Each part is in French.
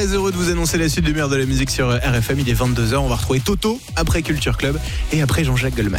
très heureux de vous annoncer la suite du meilleur de la musique sur RFM. Il est 22h, on va retrouver Toto après Culture Club et après Jean-Jacques Goldman.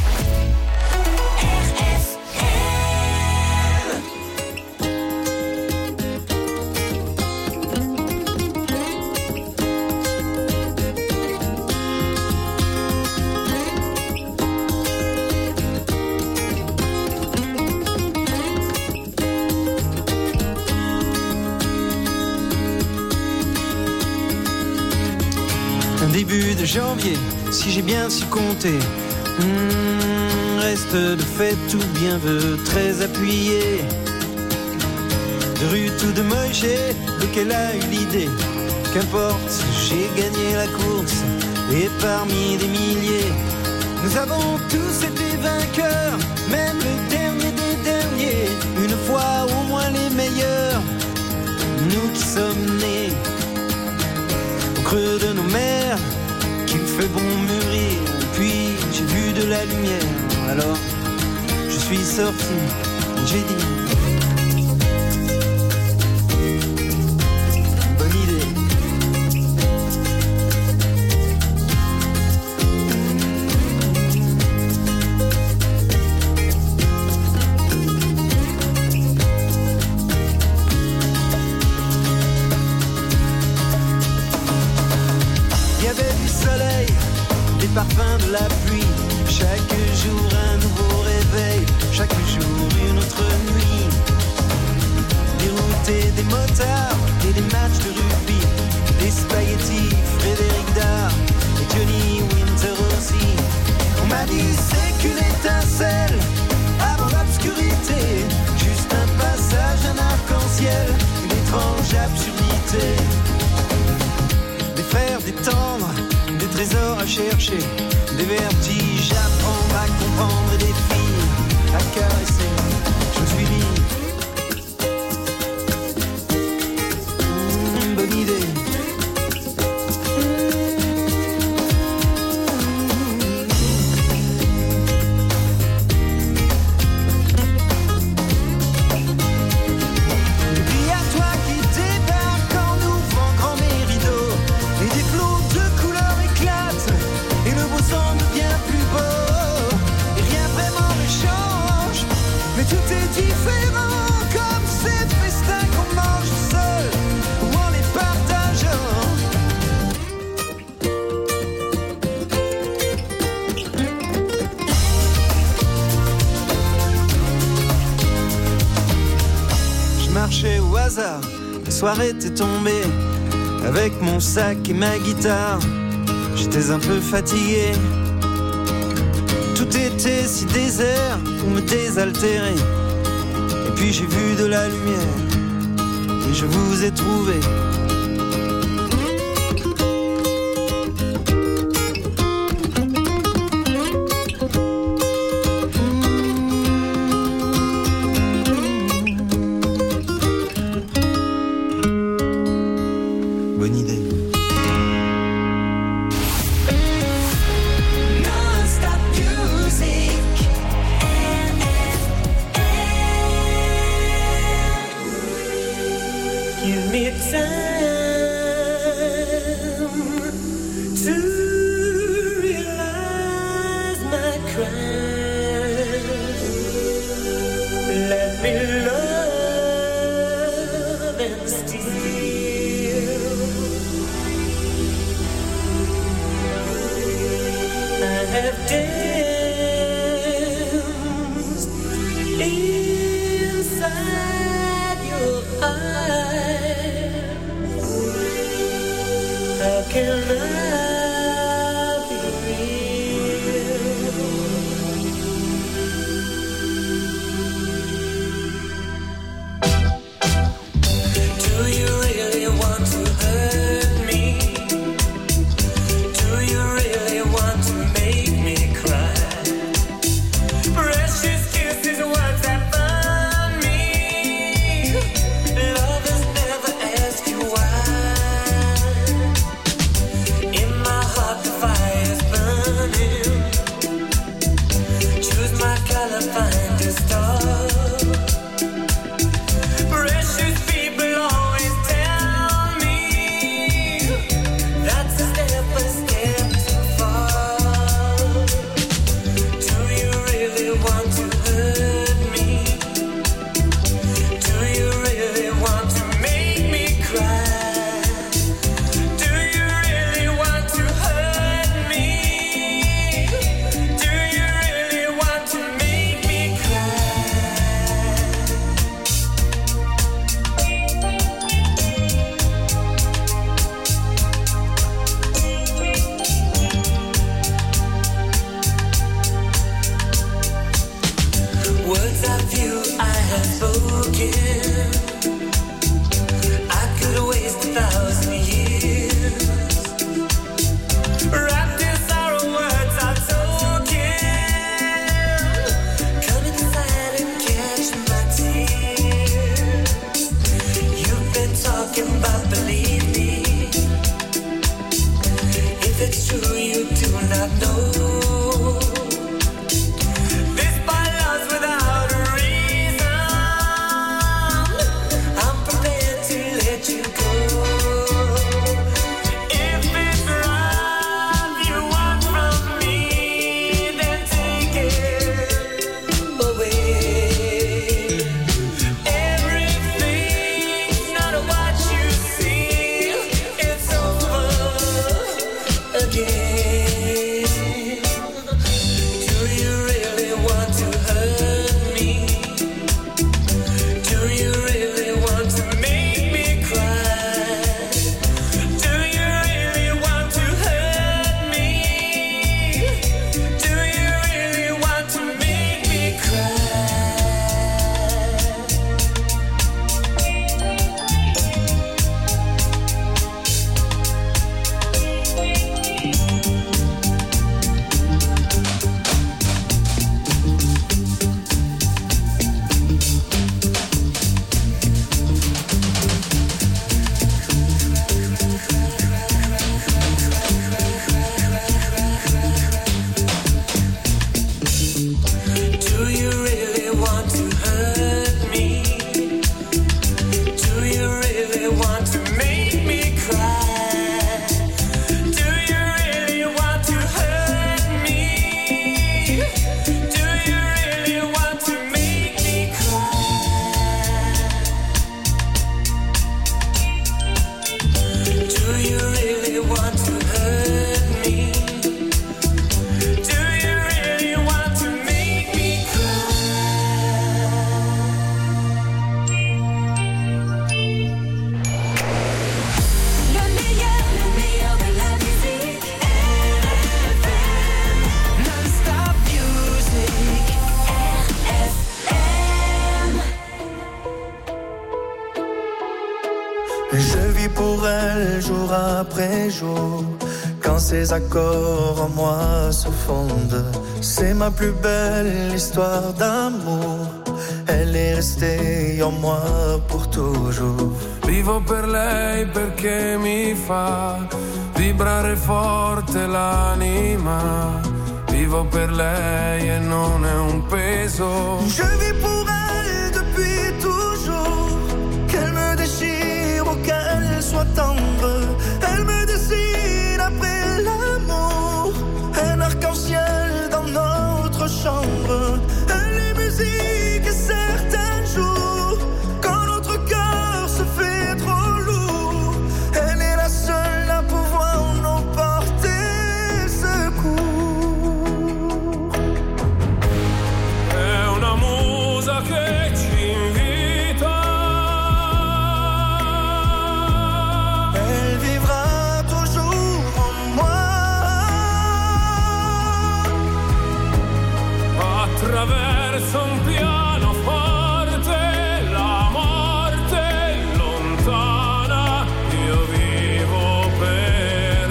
Début de janvier, si j'ai bien su compter, reste de fait tout bien veut très appuyé. De rue tout de Moïse, de qu'elle a eu l'idée. Qu'importe, j'ai gagné la course, et parmi des milliers, nous avons tous été vainqueurs, même le dernier des derniers. Une fois au moins les meilleurs, nous qui sommes nés au creux de nos mers, qu'il fait bon mûrir. Puis j'ai vu de la lumière, alors je suis sorti, j'ai dit bonne idée. Parfum de la pluie, chaque jour un nouveau réveil, chaque jour une autre nuit. Des routes et des motards et des matchs de rugby, des spaghettis, Frédéric Dard et Johnny Winter aussi. On m'a dit c'est qu'une étincelle avant l'obscurité, juste un passage, un arc-en-ciel, une étrange absurdité. Des fers, des tendres, des trésors à chercher, des vertiges à prendre, à comprendre et des filles à caresser. Je me suis dit bonne idée. Et puis à toi qui débarque en ouvrant grand mes rideaux, et des flots de couleurs éclatent, et le beau semble bien plus beau, et rien vraiment ne change, mais tout est différent, comme ces festins qu'on mange seul, ou en les partageant. Je marchais au hasard, la soirée était tombée, avec mon sac et ma guitare. J'étais un peu fatigué, tout était si désert pour me désaltérer. Et puis j'ai vu de la lumière, et je vous ai trouvé. Bonne idée. Non-stop music, give me time to realize my crime. Let me love and steal. I have danced inside your eyes. How can I be real? Do you really want to hurt me? Do you really want to make me cry? Precious kisses, words that burn me. Lovers never ask you why. unspoken. I could waste 1,000 years wrapped in sorrow, words are token. Come inside and catch my tears. You've been talking about, believe me. If it's true, you do not know. This by love's without a reason. I'm prepared to let you go. If it's love you want from me, then take it away. Everything's not what you see. It's over again. Do you really want to hurt me? Do you really want to make me cry? Do you really want to hurt me? Do you really want to make me cry? Do you really want to hurt me? Do you really want to make me cry? Do you really want to hurt me? Do you really want to make me cry? Do you really want to hurt me? Do you really want to make me Le meilleur de la musique. RFM. Non-stop music. RFM. Je vis pour elle jour après jour. Quand ses accords en moi se fondent, c'est ma plus belle histoire d'amour. Elle est restée en moi pour toujours. Vivo per lei perché mi fa vibrare forte l'anima. Vivo per lei e non è un peso. Je vis pour elle depuis toujours. Qu'elle me déchire ou qu'elle soit tendre, elle me dessine après l'amour. Un arc-en-ciel dans notre chambre. Elle est musique et certains jours, quand notre cœur se fait trop lourd, elle est la seule à pouvoir nous porter secours. È una musa che ci invita. Elle vivra toujours en moi. Attraverso un pianoforte, la morte è lontana. Io vivo per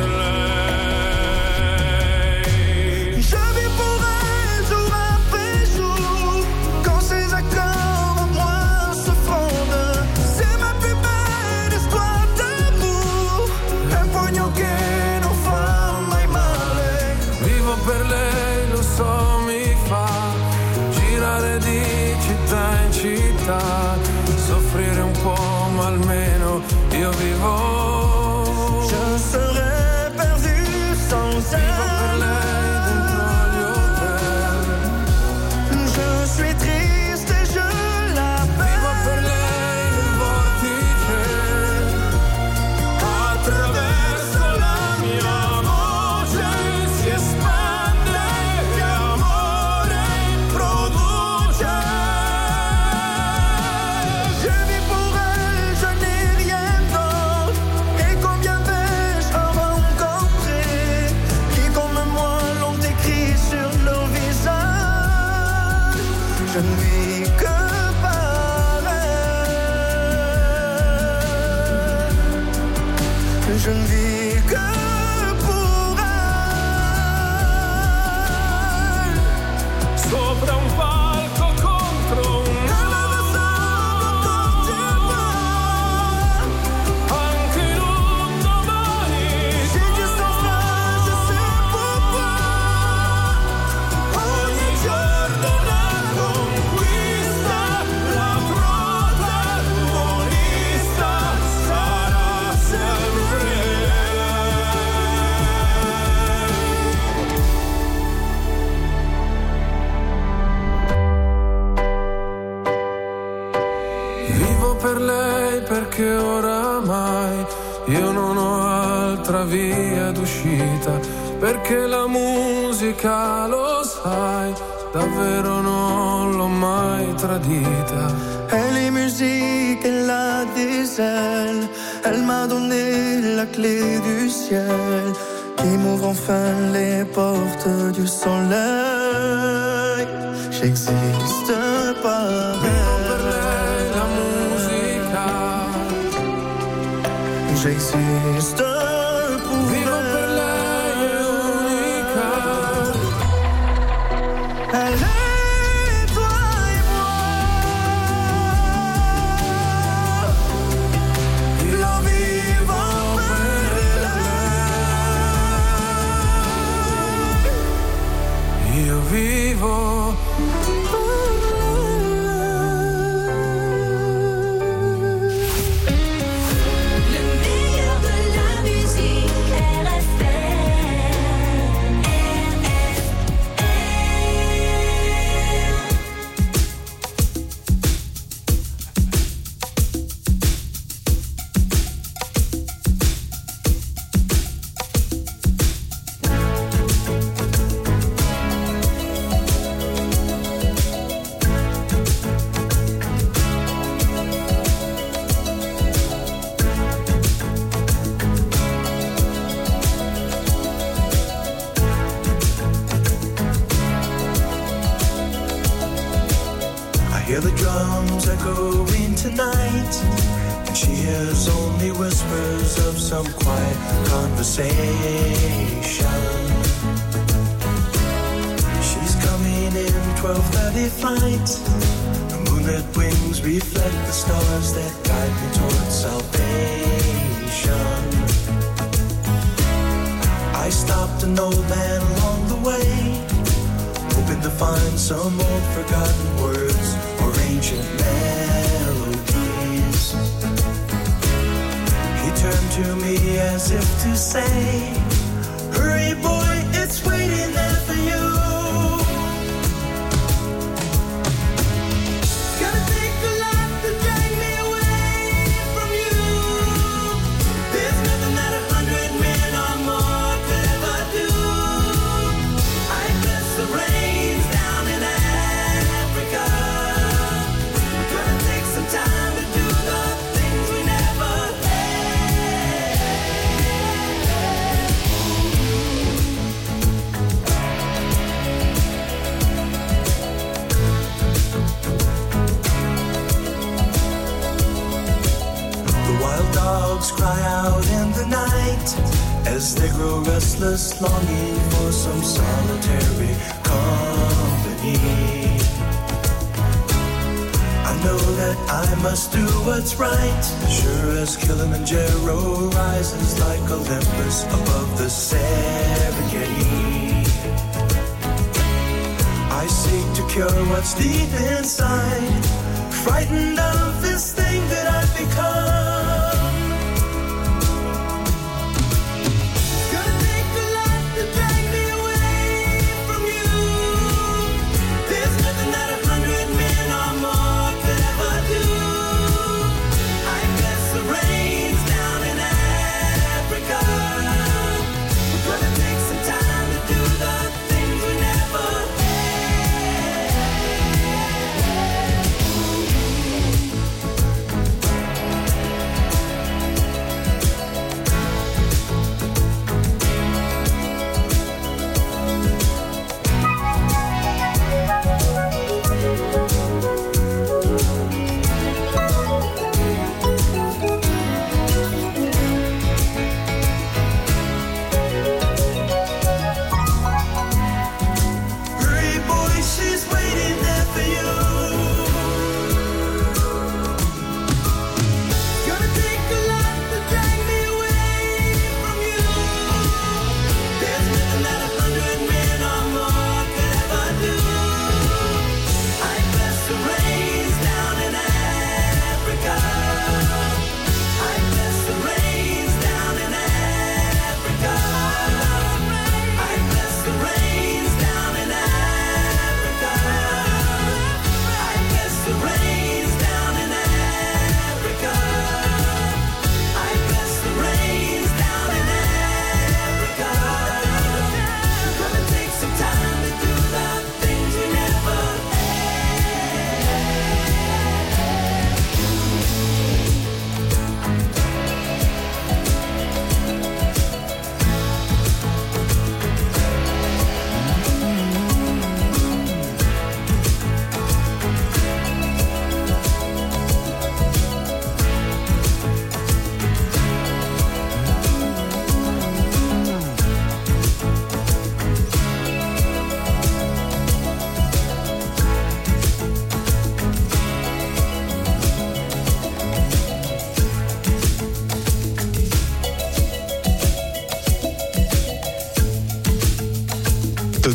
lei. Je vis pour elle jour après jour. Quand ses accords en moi se fondent, c'est ma plus belle histoire d'amour. Un pugno che non fa mai male. Vivo per lei, lo so, mi fa girare di città in città, soffrire un po', ma almeno io vivo. Je serais perdu sans Vivo per elle. lei dentro gli hotel. Je suis triste et je Vivo l'appelle. per lei nel vortice. Attraverso la mia voce si espande e amore produce. Je vis pour elle, je n'ai rien d'autre. Et combien vais-je en rencontrer qui comme moi l'ont écrit sur leur visage. Je ne vis que par Je ne vis que pour elle. Sopra un palco contro un anche in un domani. J'ai juste en face, je sais pourquoi. Ogni giorno una conquista, la protagonista sarà sempre lei. Vivo per lei perché oramai io non ho altra via d'uscita, perché la musica, lo sai, davvero non l'ho mai tradita. Elle est musique, elle a des ailes. Elle m'a donné la clé du ciel, qui m'ouvre enfin les portes du soleil. J'existe par Vivo per elle. lei la musica, J'existe pour vivo elle. per lei è unica. Elle est toi et moi. Lo vivo per lei. Io vivo Le meilleur de la musique RFM. I hear the drums echoing tonight, and she hears only whispers of some quiet conversation. She's coming in 12:30 flight. The moonlit wings reflect the stars that guide me towards salvation. I stopped an old man along the way, hoping to find some old forgotten words or ancient melodies. He turned to me as if to say, hurry boy, it's waiting there for you. Gotta take a lot to drag me away from you. There's nothing that 100 men or more could ever do. I bless the rains down in Africa. We're gonna take some time to do the things we never had. The wild dogs cry out in the night as they grow restless, longing for some solitary company. I know that I must do what's right, sure as Kilimanjaro rises like Olympus above the Serengeti. I seek to cure what's deep inside, frightened of this thing that I've become. It's gonna take a lot to drag me away from you. There's nothing that 100 men or more could ever do. I bless the rains down in Africa. We're gonna take some time to do the things we never had.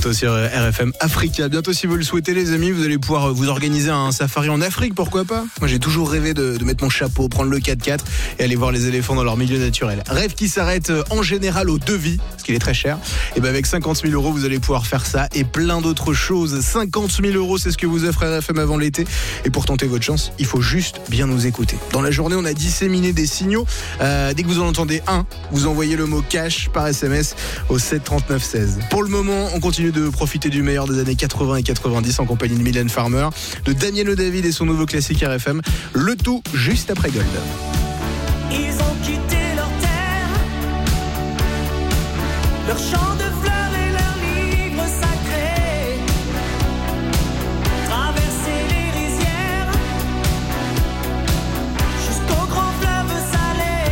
bientôt sur RFM Africa. Bientôt, si vous le souhaitez, les amis, vous allez pouvoir vous organiser un safari en Afrique, pourquoi pas. Moi, j'ai toujours rêvé de mettre mon chapeau, prendre le 4x4 et aller voir les éléphants dans leur milieu naturel. Rêve qui s'arrête en général au devis, parce qu'il est très cher. Et ben avec 50 000 euros, vous allez pouvoir faire ça et plein d'autres choses. 50 000 euros, c'est ce que vous offre RFM avant l'été. Et pour tenter votre chance, il faut juste bien nous écouter. Dans la journée, on a disséminé des signaux. Dès que vous en entendez un, vous envoyez le mot cash par SMS au 7 39 16. Pour le moment, on continue de profiter du meilleur des années 80 et 90 en compagnie de Mylène Farmer, de Daniel O'David et son nouveau classique RFM. Le tout juste après Gold. Ils ont quitté leur terre, leur champ de fleurs et leurs livres sacrés, traversé les rizières, jusqu'au grand fleuve salé,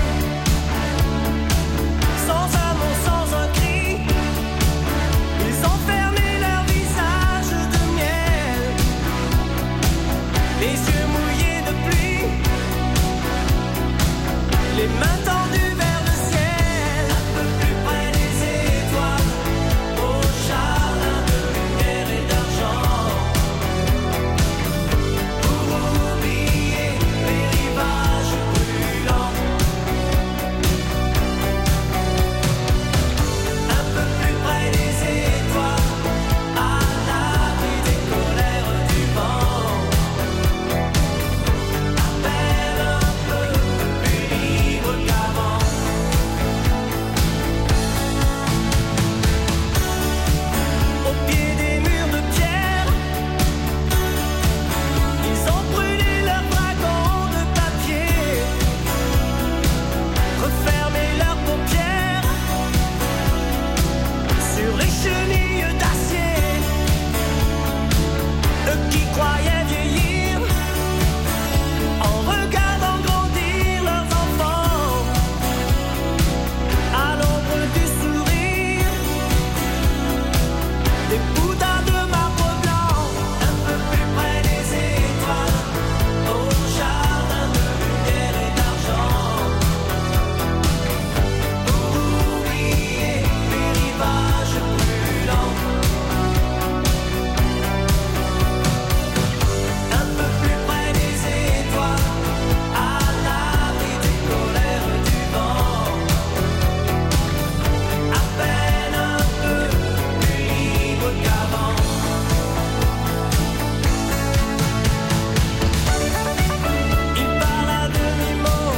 sans un mot, sans un cri, ils ont fermé leur visage de miel, les yeux mouillés de pluie, les mains tendues vers le ciel, un peu plus près des étoiles, au jardin de lumière et d'argent, pour oublier les rivages brûlants. Un peu plus près des étoiles, à l'abri des colères du vent, à peine un peu plus libre qu'avant. Au pied des murs de pierre, ils ont brûlé leurs dragons de papier, refermé leurs paupières sur les chenilles d'acier. Eux qui croyaient vieillir en regardant grandir leurs enfants, à l'ombre du sourire des bouddhas de marbre blanc, un peu plus près des étoiles, au jardin de lumière et d'argent, pour oublier les rivages brûlants. Un peu plus près des étoiles, à l'abri des colères du vent, à peine un peu plus libre qu'avant. Il parle à demi-mot,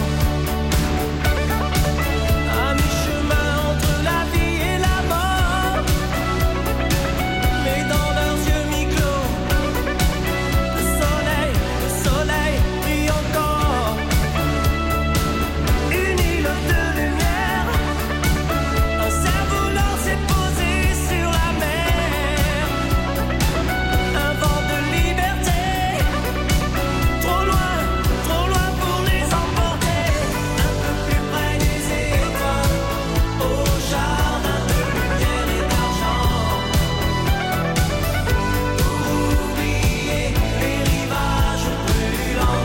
à mi-chemin entre la vie et la mort, mais dans leurs yeux mi-clos, le soleil brille encore. Une île de lumière, un cerf-volant s'est posé sur la mer. Un vent de liberté, trop loin pour les emporter. Un peu plus près des étoiles, au jardin de lumière et d'argent, pour oublier les rivages brûlants.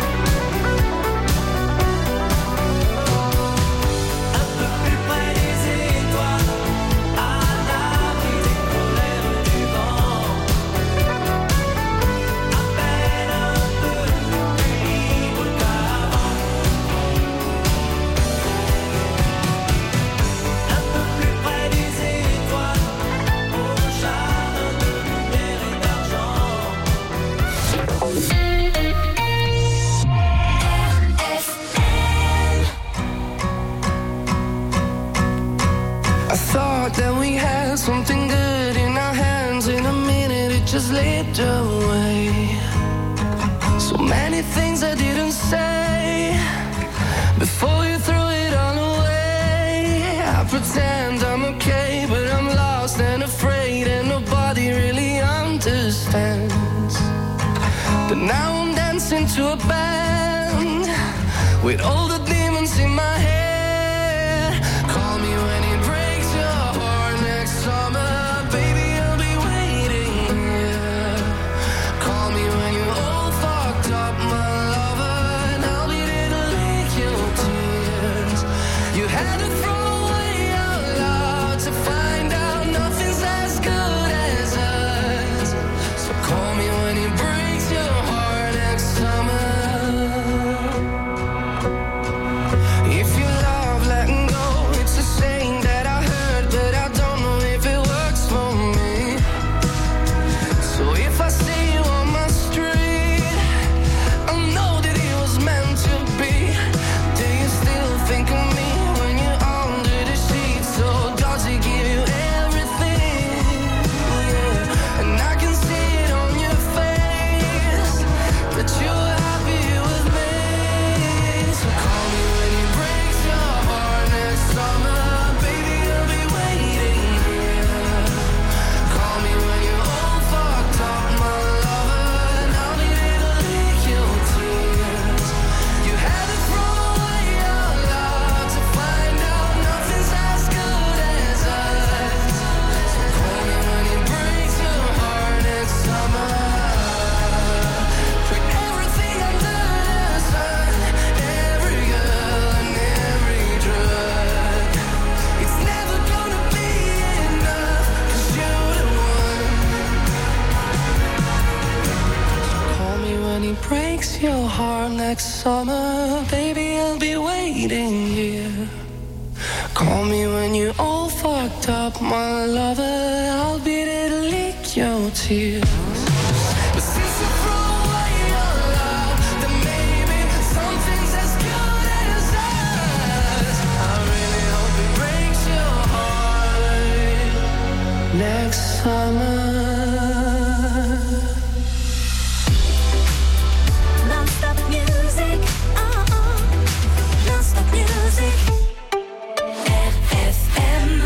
Un peu plus près des étoiles, à l'abri des colères du vent, à peine un peu plus libre qu'avant. Un peu plus près des étoiles, au jardin de lumière et d'argent. I thought that we had something good in our hands. In a minute, it just slipped away. So many things I didn't say before you threw it all away. I pretend I'm okay, but I'm lost and afraid, and nobody really understands. But now I'm dancing to a band with all the demons in my head. Call me when it breaks your heart next summer, baby, I'll be waiting here. Call me when you're all fucked up, my lover, and I'll be there to lick your tears. You had to throw away our love to find out nothing's as good as us. breaks your heart next summer, baby, I'll be waiting here. Call me when you're all fucked up, my lover, I'll be there to lick your tears. But since you throw away your love, then maybe something's as good as us. I really hope it breaks your heart next summer. Non-stop music, non-stop music. RFM.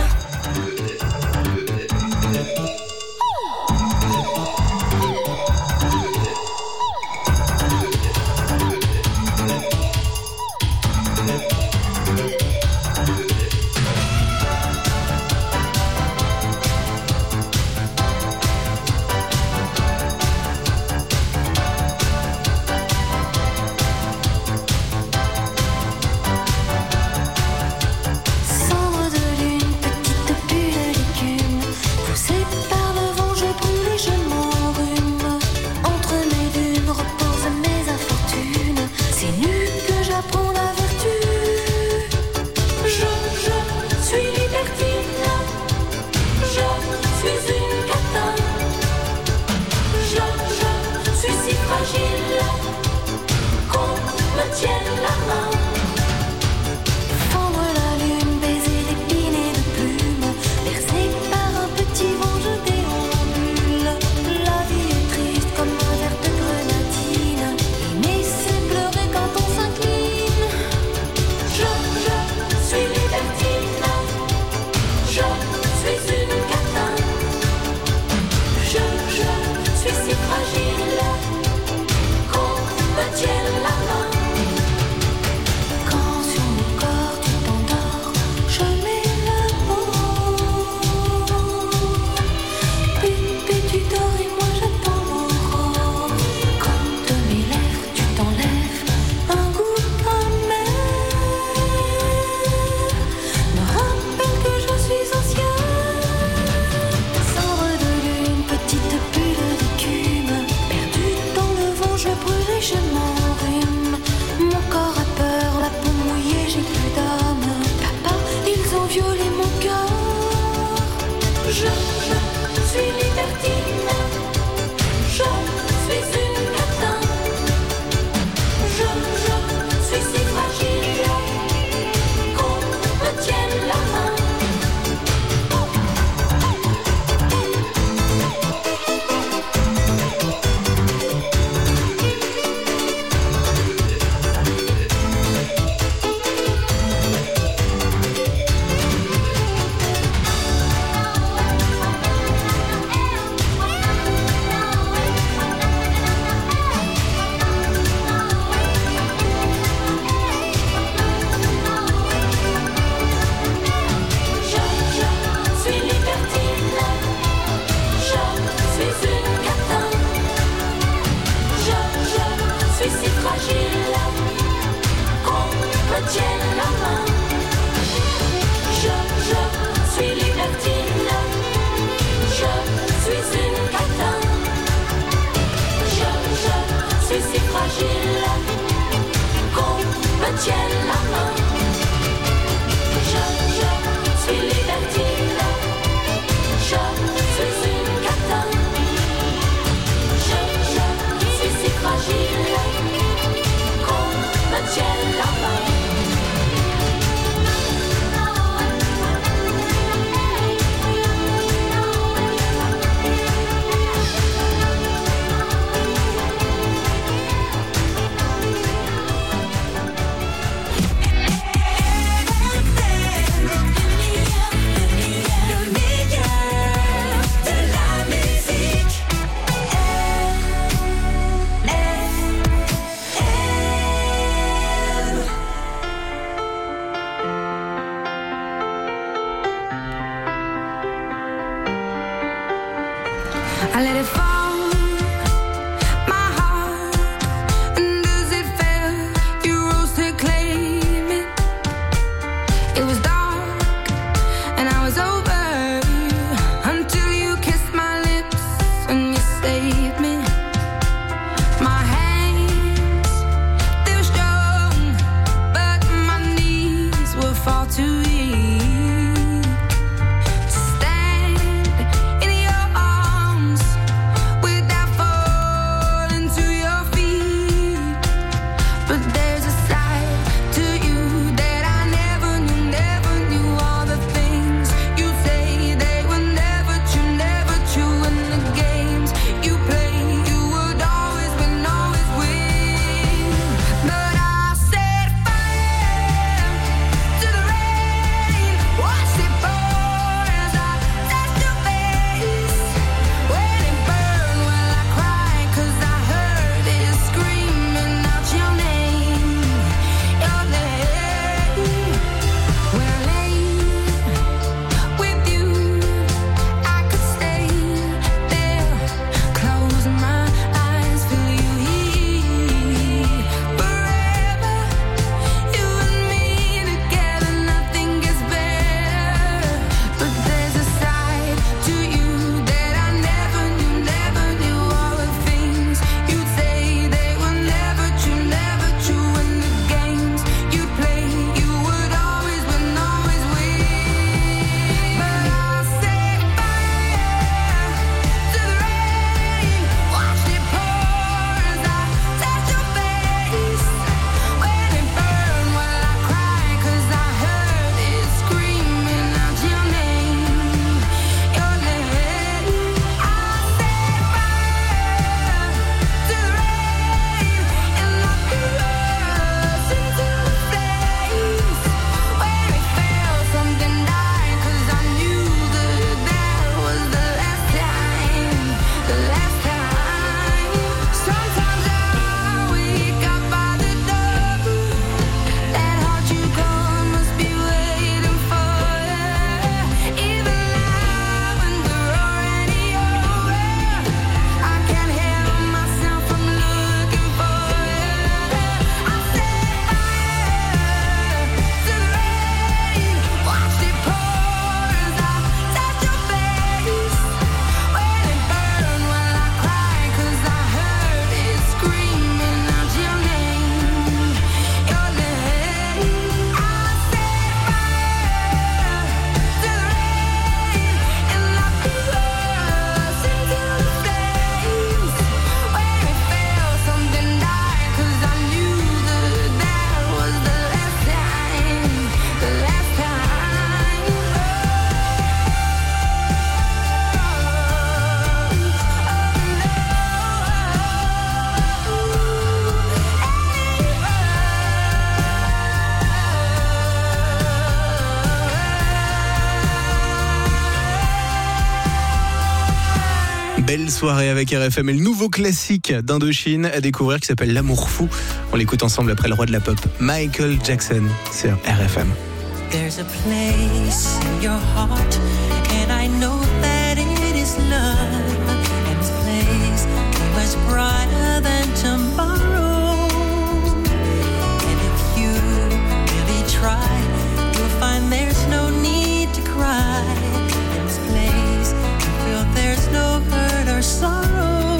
belle soirée avec RFM et le nouveau classique d'Indochine à découvrir qui s'appelle L'amour fou. On l'écoute ensemble après le roi de la pop, Michael Jackson sur RFM. There's a place in your heart, and I know that it is love. And this place is much brighter than tomorrow. And if you really try, you'll find there's no need to cry. In this place, you feel there's no hurt or sorrow.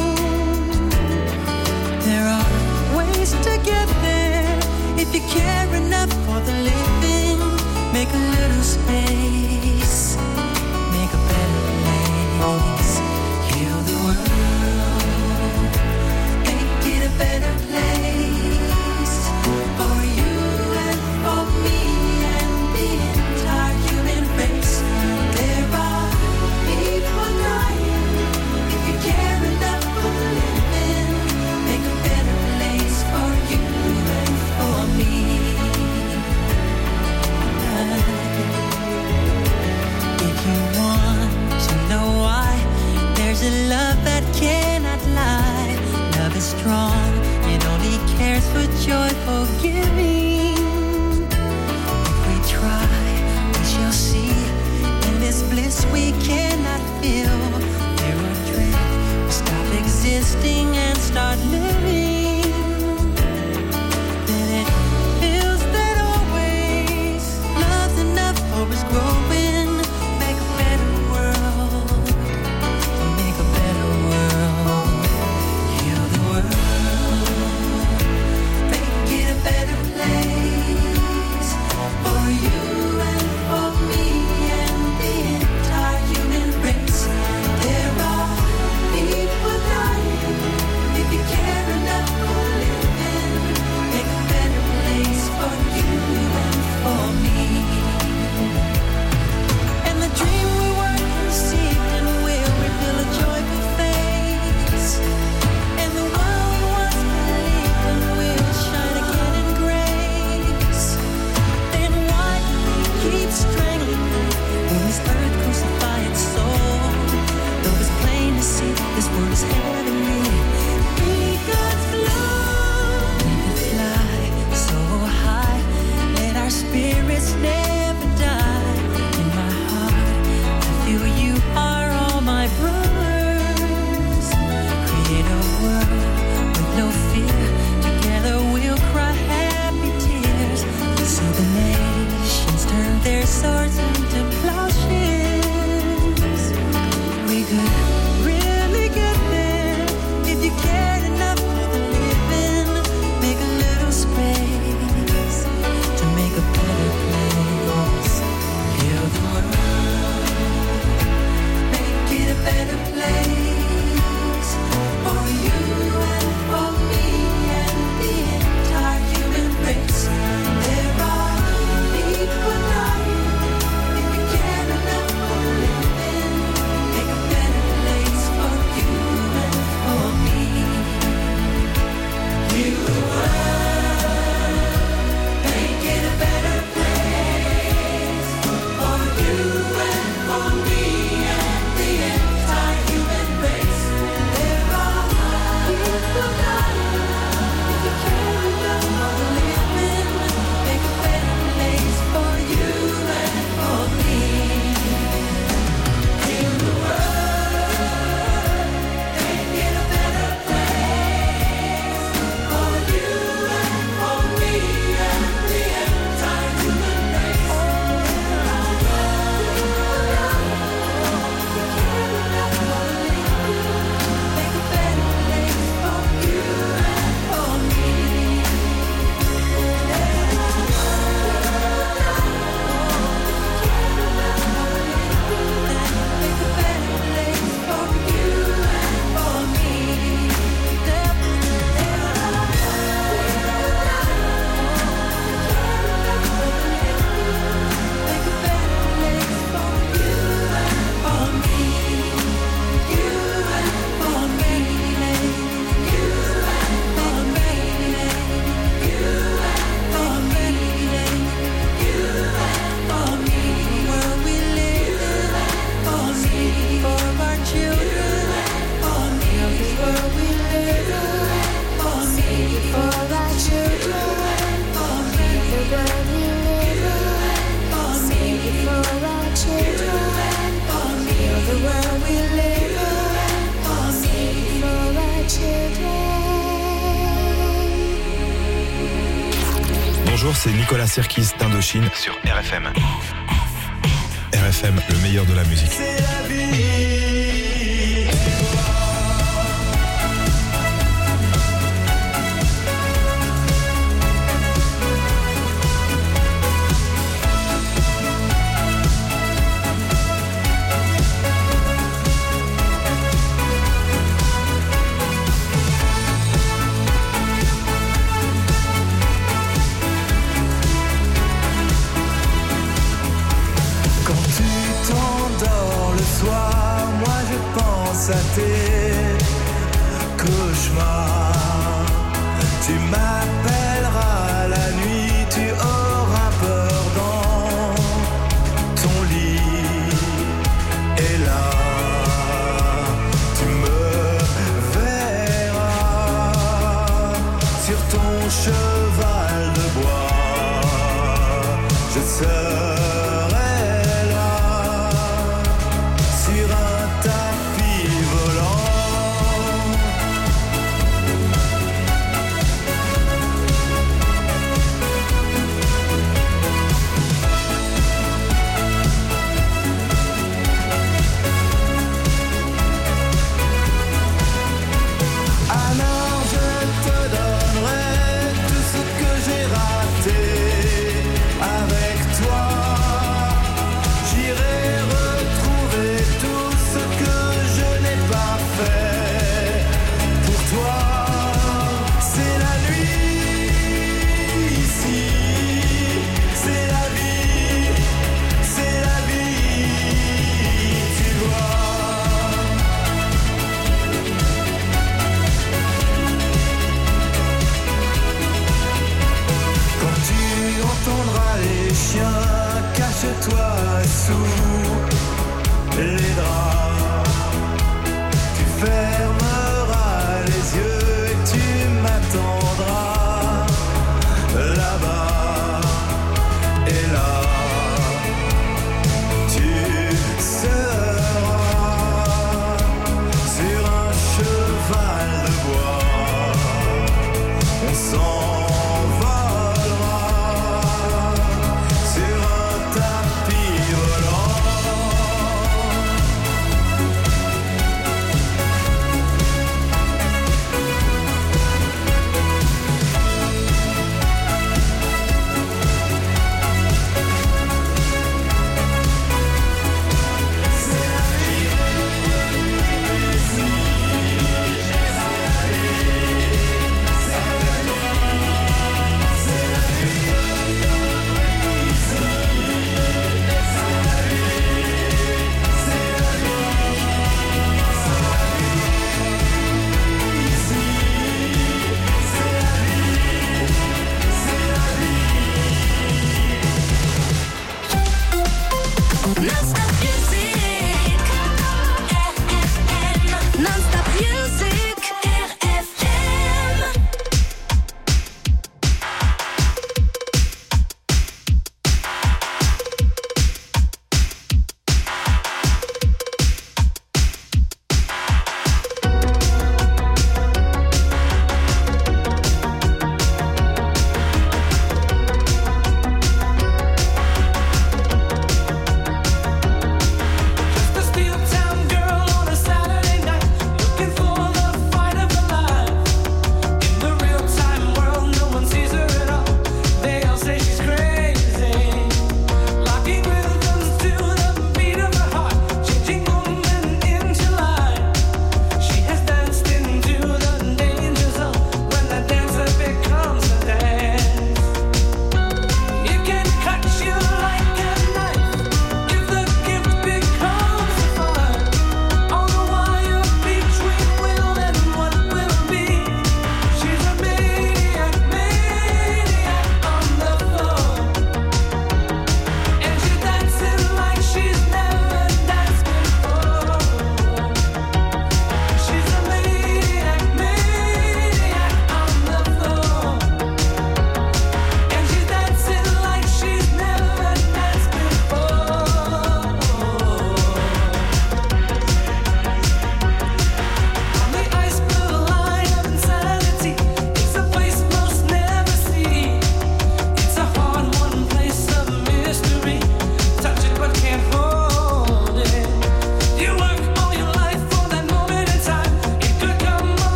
There are ways to get there if you care enough for the living. Make a little space, make a better place. Heal the world, make it a better place. For you and for me and the entire human race. There are people dying. If you care enough for the living, make a better place for you and for me. If you want to know why, there's a love that cannot lie. Love is strong, it only cares for joyful giving. If we try, we shall see. In this bliss we cannot feel. Fear or dread will stop existing and start living. Then it feels that always love's enough for us growing. Make a better world, make a better world. Heal the world, make it a better place. For you and for me and the entire human race. There are people dying. If you care enough bonjour, c'est Nicolas Sirkis d'Indochine sur RFM. RFM, le meilleur de la musique. C'est la vie. À tes cauchemars, tu m'appelleras la nuit, tu auras peur dans ton lit, et là tu me verras sur ton cheval de bois, je serai là sur un tapis volant. Alors je te donnerai tout ce que j'ai raté avec toi. J'irai retrouver tout ce que je n'ai pas fait pour toi. C'est la nuit ici, c'est la vie, tu vois. Quand tu entendras les chiens, cache-toi sous les draps. Tu fermeras les yeux et tu m'attendras là-bas. Et là, tu seras sur un cheval de bois. On s'envolera sur un tapis volant.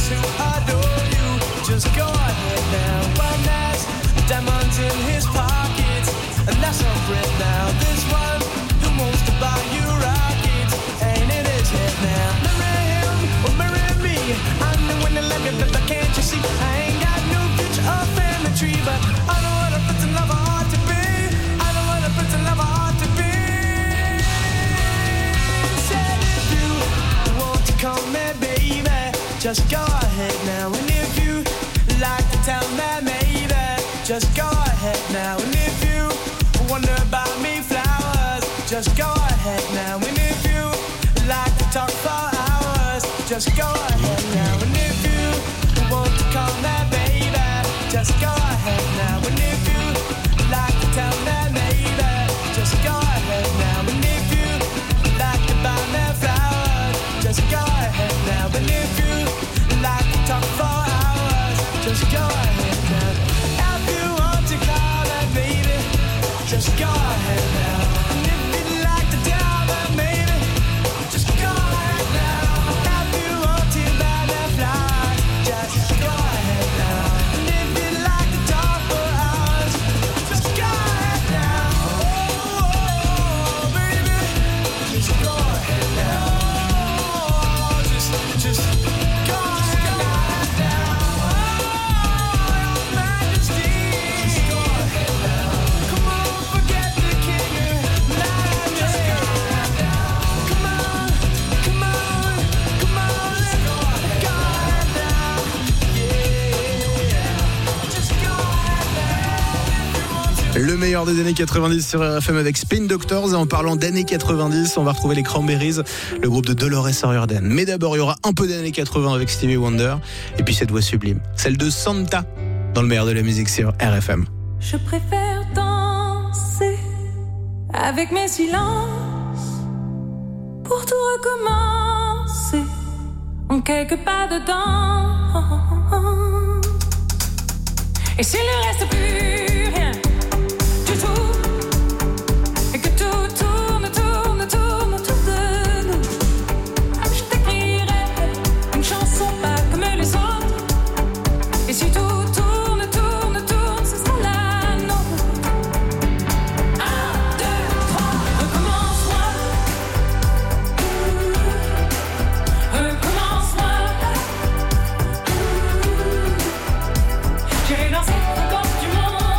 those who adore you. Just go ahead now. One has diamonds in his pockets, and that's a friend now. This one who wants to buy you rockets ain't in his head now. Marry him or marry me. I'm the one that let me, but can't you see? I ain't got no future or family tree, but I know what a prince and lover ought to be. I know what a prince and lover ought to be. Said if you want to come here, baby, just go ahead now. And if you like to tell me, maybe, just go ahead now. And if you wonder about me, flowers, just go ahead now. And if you like to talk for hours, just go ahead now. And if you want to call me, baby, just go ahead now. And if you like to tell me, maybe, just go ahead now. And if you like to buy me flowers, just go ahead now. And if you like to talk for hours, just go ahead now. If you want to call me, baby, just go ahead now. And if you like to tell me, maybe, just go ahead now. If you want to buy me flowers, just go ahead now. And if you like to talk for hours, just go ahead now. Oh, baby, just go ahead now. Just go ahead now. Oh, your Majesty, just go ahead now. Come on, forget the king. Just go ahead now. Come on, come on, come on, let's go ahead now. Yeah, just go ahead now. If you want to. Le meilleur des années 90 sur RFM avec Spin Doctors. Et en parlant d'années 90, on va retrouver les Cranberries, le groupe de Dolores O'Riordan. Mais d'abord, il y aura un peu d'années 80 avec Stevie Wonder. Et puis cette voix sublime, celle de Santa, dans le meilleur de la musique sur RFM. Je préfère danser avec mes silences pour tout recommencer en quelques pas dedans. Et s'il ne reste plus rien du tout, et que tout tourne, tourne, tourne autour de nous, je t'écrirai une chanson pas comme les autres. Et si tout tourne, tourne, tourne, ce sera la nôtre. 1, 2, 3, recommence-moi. Recommence-moi. J'irai danser au bord du monde.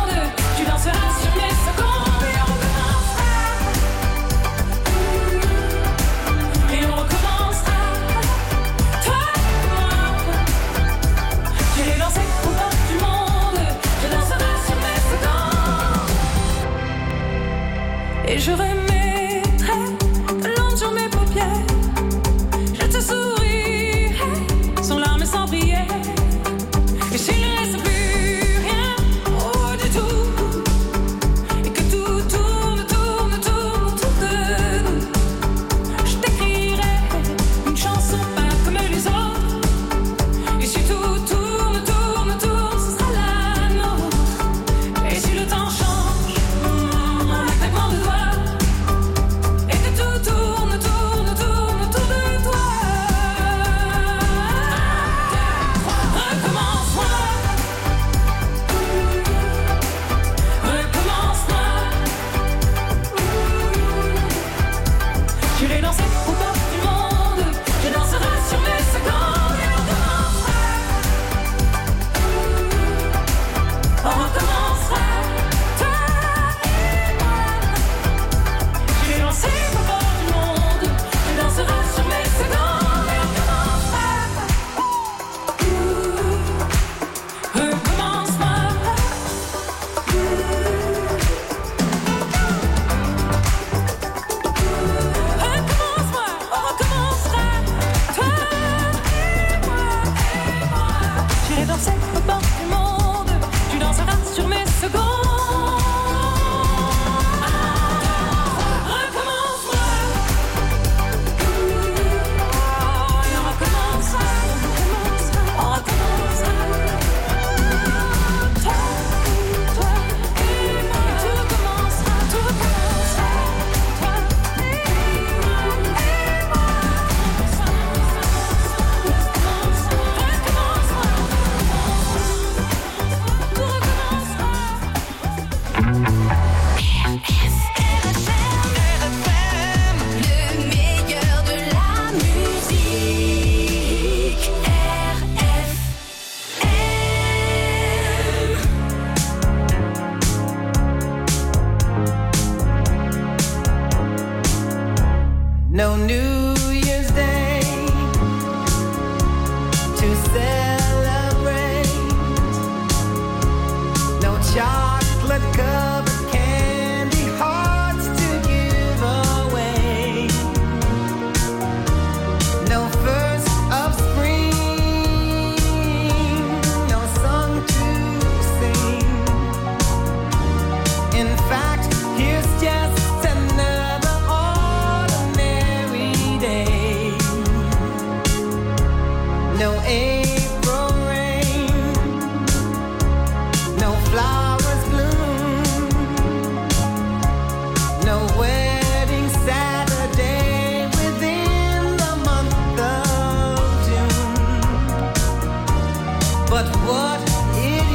But what it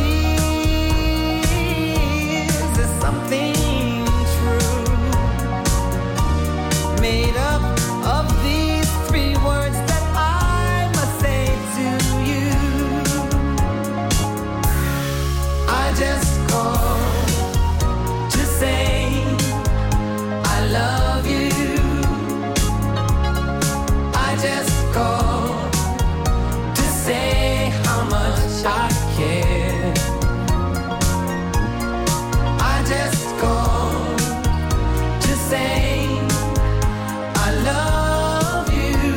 is something true, made up of these three words that I must say to you. I just called to say I love you. I just called to say how much I care. I just called to say I love you,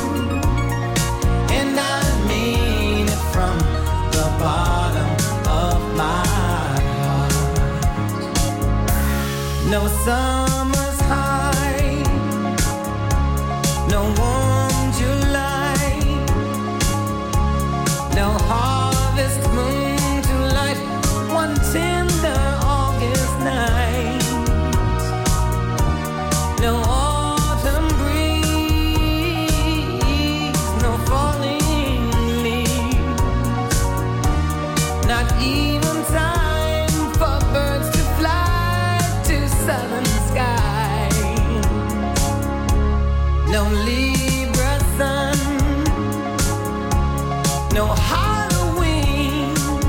and I mean it from the bottom of my heart. No summer's high, no warm July, no harvest moon to light one tender August night, no autumn breeze, no falling leaves, not even time for birds to fly to southern sky, no Libra sun, no Halloween,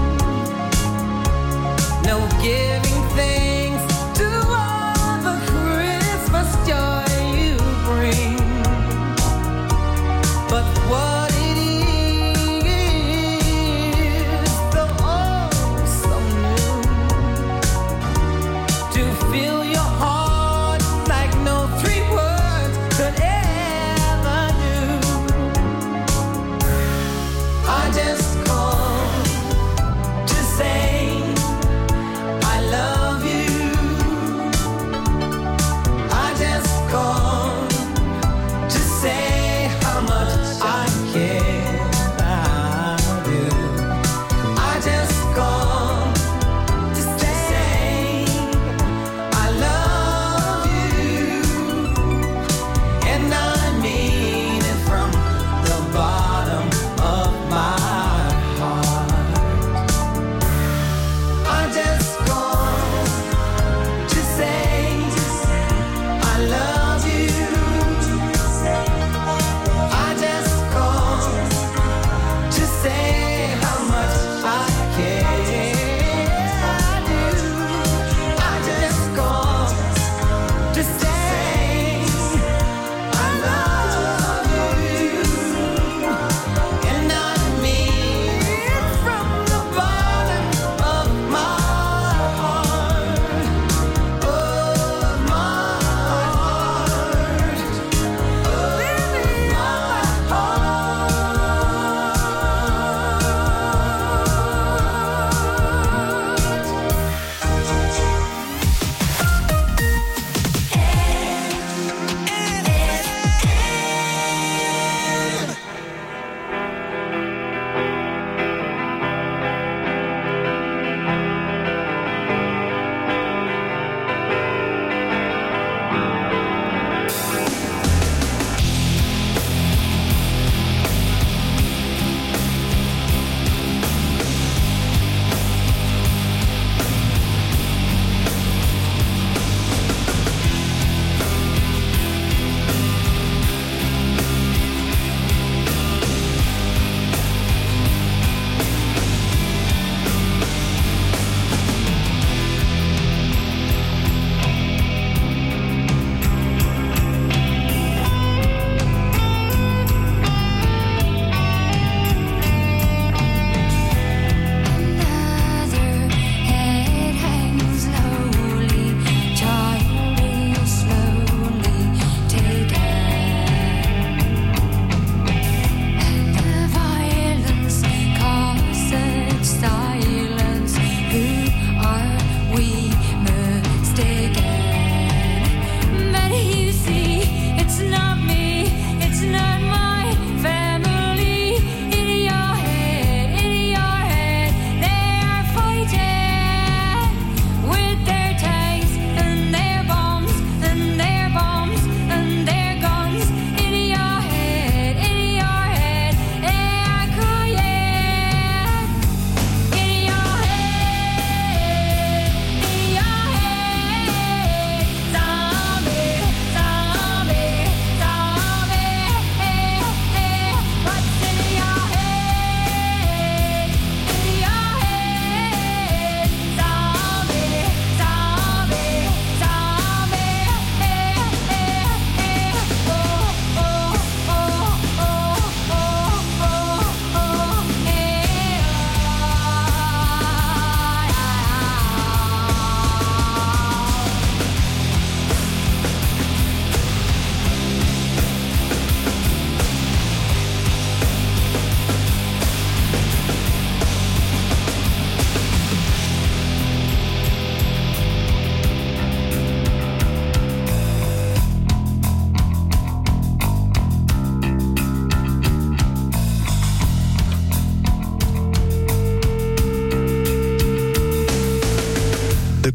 no giving thanks to all the Christmas joy you bring. But what it is, so oh so new, to fill your heart like no three words could ever do. I just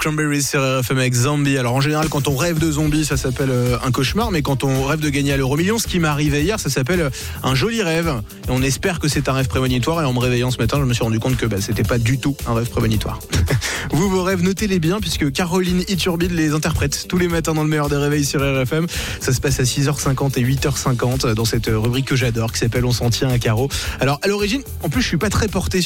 Cranberries sur RFM avec Zombie. Alors en général, quand on rêve de zombies, ça s'appelle un cauchemar, mais quand on rêve de gagner à l'euro-million, ce qui m'est arrivé hier, ça s'appelle un joli rêve. Et on espère que c'est un rêve prémonitoire. Et en me réveillant ce matin, je me suis rendu compte que c'était pas du tout un rêve prémonitoire. Vous, vos rêves, notez-les bien, puisque Caroline Iturbide les interprète tous les matins dans le meilleur des réveils sur RFM. Ça se passe à 6h50 et 8h50 dans cette rubrique que j'adore, qui s'appelle On s'en tient à carreau. Alors à l'origine, en plus, je suis pas très porté